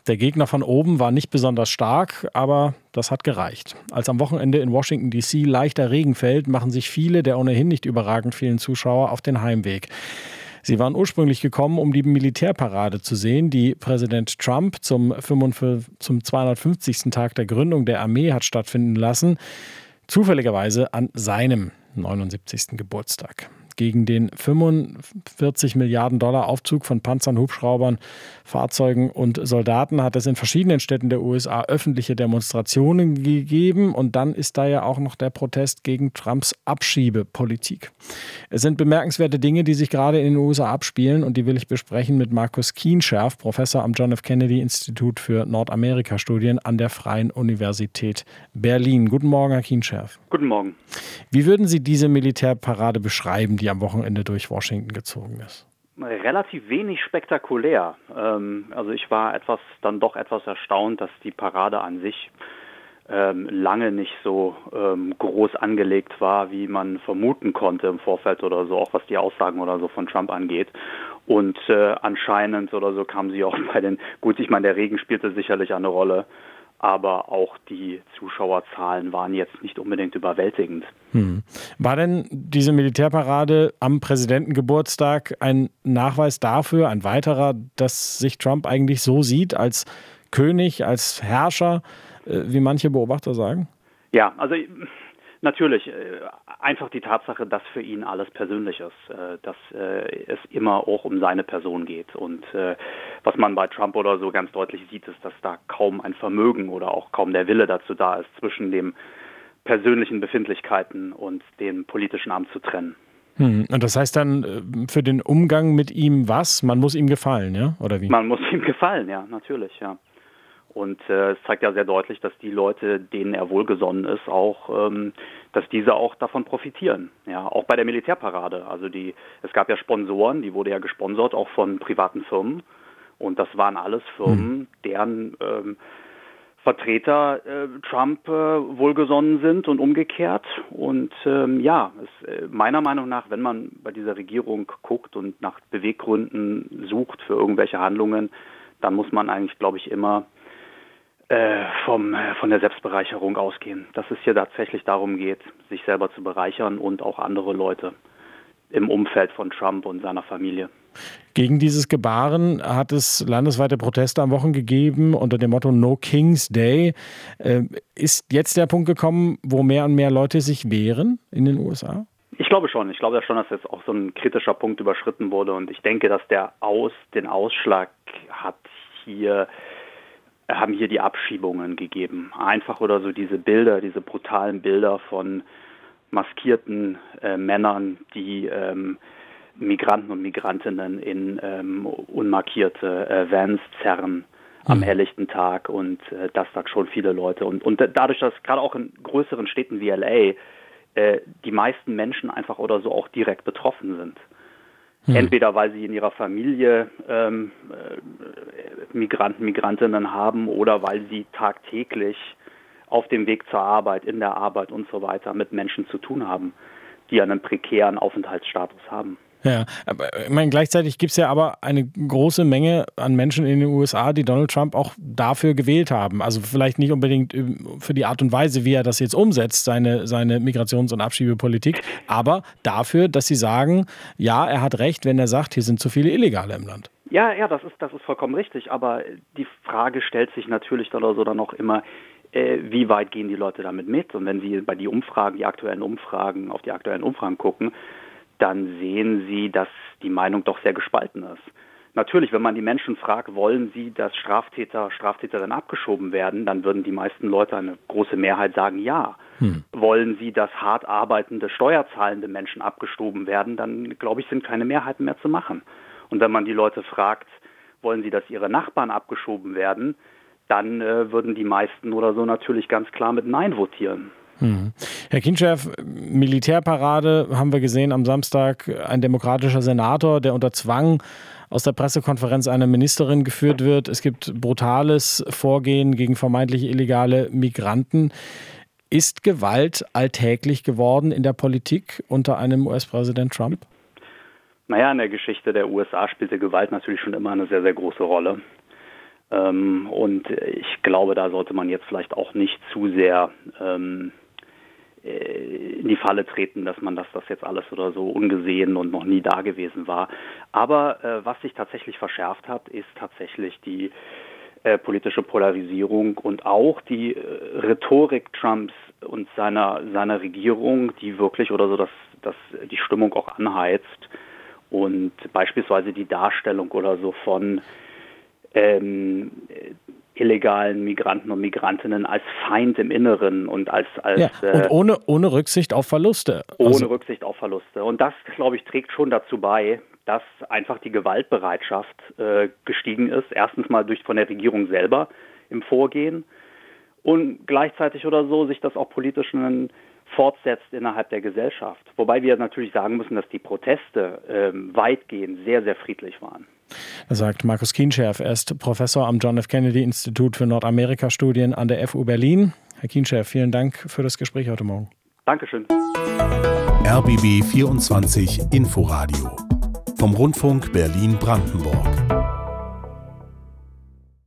Der Gegner von oben war nicht besonders stark, aber das hat gereicht. Als am Wochenende in Washington D.C. leichter Regen fällt, machen sich viele der ohnehin nicht überragend vielen Zuschauer auf den Heimweg. Sie waren ursprünglich gekommen, um die Militärparade zu sehen, die Präsident Trump zum 250. Tag der Gründung der Armee hat stattfinden lassen, zufälligerweise an seinem 79. Geburtstag. Gegen den 45 Milliarden Dollar Aufzug von Panzern, Hubschraubern, Fahrzeugen und Soldaten hat es in verschiedenen Städten der USA öffentliche Demonstrationen gegeben. Und dann ist da ja auch noch der Protest gegen Trumps Abschiebepolitik. Es sind bemerkenswerte Dinge, die sich gerade in den USA abspielen und die will ich besprechen mit Markus Kienscherf, Professor am John F. Kennedy Institut für Nordamerika-Studien an der Freien Universität Berlin. Guten Morgen, Herr Kienscherf. Guten Morgen. Wie würden Sie diese Militärparade beschreiben, die am Wochenende durch Washington gezogen ist? Relativ wenig spektakulär. Also ich war dann doch etwas erstaunt, dass die Parade an sich lange nicht so groß angelegt war, wie man vermuten konnte im Vorfeld oder so, auch was die Aussagen oder so von Trump angeht. Und anscheinend oder so kam sie auch der Regen spielte sicherlich eine Rolle, aber auch die Zuschauerzahlen waren jetzt nicht unbedingt überwältigend. War denn diese Militärparade am Präsidentengeburtstag ein Nachweis dafür, ein weiterer, dass sich Trump eigentlich so sieht als König, als Herrscher, wie manche Beobachter sagen? Ja, also natürlich einfach die Tatsache, dass für ihn alles persönlich ist, dass es immer auch um seine Person geht. Und was man bei Trump oder so ganz deutlich sieht, ist, dass da kaum ein Vermögen oder auch kaum der Wille dazu da ist, zwischen dem persönlichen Befindlichkeiten und dem politischen Amt zu trennen. Und das heißt dann für den Umgang mit ihm was? Man muss ihm gefallen, ja? Oder wie? Man muss ihm gefallen, ja, natürlich, ja. Und es zeigt ja sehr deutlich, dass die Leute, denen er wohlgesonnen ist, auch, dass diese auch davon profitieren. Ja, auch bei der Militärparade. Also es gab ja Sponsoren, die wurde ja gesponsert, auch von privaten Firmen. Und das waren alles Firmen, deren Vertreter Trump wohlgesonnen sind und umgekehrt. Und meiner Meinung nach, wenn man bei dieser Regierung guckt und nach Beweggründen sucht für irgendwelche Handlungen, dann muss man eigentlich, glaube ich, immer von der Selbstbereicherung ausgehen. Dass es hier tatsächlich darum geht, sich selber zu bereichern und auch andere Leute im Umfeld von Trump und seiner Familie. Gegen dieses Gebaren hat es landesweite Proteste am Wochenende gegeben unter dem Motto No King's Day. Ist jetzt der Punkt gekommen, wo mehr und mehr Leute sich wehren in den USA? Ich glaube schon. Ich glaube schon, dass jetzt auch so ein kritischer Punkt überschritten wurde. Und ich denke, dass den Ausschlag haben hier die Abschiebungen gegeben. Einfach oder so diese brutalen Bilder von maskierten Männern, die Migranten und Migrantinnen in unmarkierte Vans zerren am helllichten Tag und das sagt schon viele Leute. Und dadurch, dass gerade auch in größeren Städten wie L.A. Die meisten Menschen einfach oder so auch direkt betroffen sind. Entweder weil sie in ihrer Familie Migranten, Migrantinnen haben oder weil sie tagtäglich auf dem Weg zur Arbeit, in der Arbeit und so weiter mit Menschen zu tun haben, die einen prekären Aufenthaltsstatus haben. Ja, aber ich meine, gleichzeitig gibt es ja aber eine große Menge an Menschen in den USA, die Donald Trump auch dafür gewählt haben. Also vielleicht nicht unbedingt für die Art und Weise, wie er das jetzt umsetzt, seine Migrations- und Abschiebepolitik, aber dafür, dass sie sagen, ja, er hat recht, wenn er sagt, hier sind zu viele Illegale im Land. Ja, das ist vollkommen richtig, aber die Frage stellt sich natürlich dann auch immer, wie weit gehen die Leute damit mit? Und wenn Sie auf die aktuellen Umfragen gucken, dann sehen Sie, dass die Meinung doch sehr gespalten ist. Natürlich, wenn man die Menschen fragt, wollen sie, dass Straftäterinnen abgeschoben werden, dann würden die meisten Leute, eine große Mehrheit, sagen ja. Wollen sie, dass hart arbeitende, steuerzahlende Menschen abgeschoben werden, dann, glaube ich, sind keine Mehrheiten mehr zu machen. Und wenn man die Leute fragt, wollen sie, dass ihre Nachbarn abgeschoben werden, dann würden die meisten oder so natürlich ganz klar mit Nein votieren. Herr Kienscherf, Militärparade haben wir gesehen am Samstag, ein demokratischer Senator, der unter Zwang aus der Pressekonferenz einer Ministerin geführt wird. Es gibt brutales Vorgehen gegen vermeintlich illegale Migranten. Ist Gewalt alltäglich geworden in der Politik unter einem US-Präsident Trump? Naja, in der Geschichte der USA spielte Gewalt natürlich schon immer eine sehr, sehr große Rolle. Und ich glaube, da sollte man jetzt vielleicht auch nicht zu sehr in die Falle treten, dass das jetzt alles oder so ungesehen und noch nie da gewesen war. Aber was sich tatsächlich verschärft hat, ist tatsächlich die politische Polarisierung und auch die Rhetorik Trumps und seiner Regierung, die wirklich oder so, dass die Stimmung auch anheizt und beispielsweise die Darstellung oder so von illegalen Migranten und Migrantinnen als Feind im Inneren und und ohne Rücksicht auf Verluste. Ohne Rücksicht auf Verluste. Und das, glaube ich, trägt schon dazu bei, dass einfach die Gewaltbereitschaft gestiegen ist. Erstens mal von der Regierung selber im Vorgehen und gleichzeitig oder so sich das auch politisch fortsetzt innerhalb der Gesellschaft. Wobei wir natürlich sagen müssen, dass die Proteste weitgehend sehr, sehr friedlich waren. Das sagt Markus Kienscherf. Er ist Professor am John F. Kennedy Institut für Nordamerika-Studien an der FU Berlin. Herr Kienscherf, vielen Dank für das Gespräch heute Morgen. Dankeschön. RBB 24 Inforadio vom Rundfunk Berlin-Brandenburg.